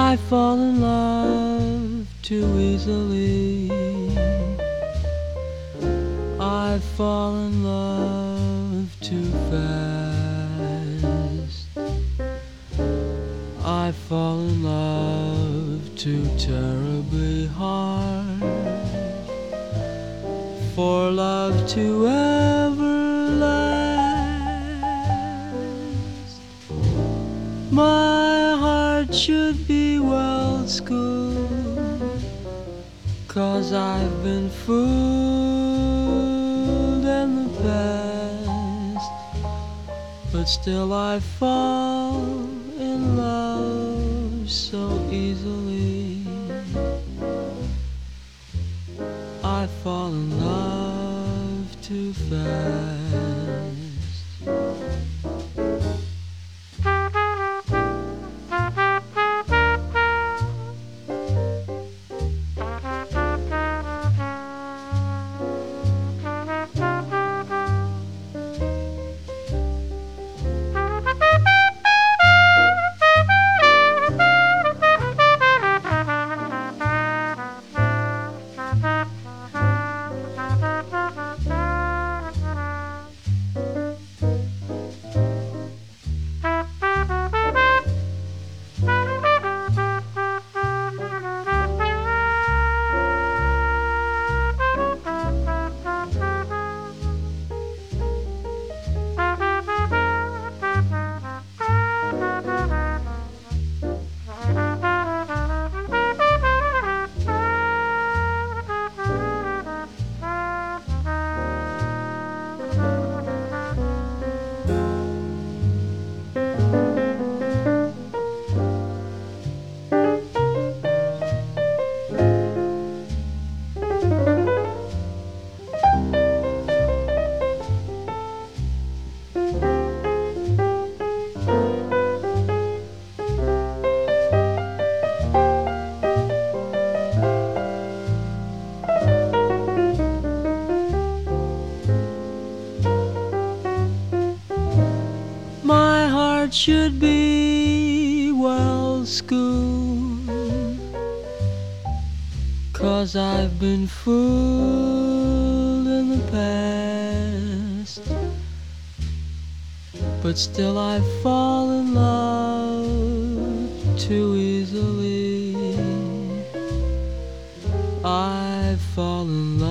I fall in love too easily. I fall in love too fast. I fall in love too terribly hard for love to ever last. My heart should be well schooled, 'cause I've been fooled in the past, but still I fall in love so easily. I fall in love too fast. My heart should be well schooled, 'cause I've been fooled in the past, but still I fall in love too easily. I fall in love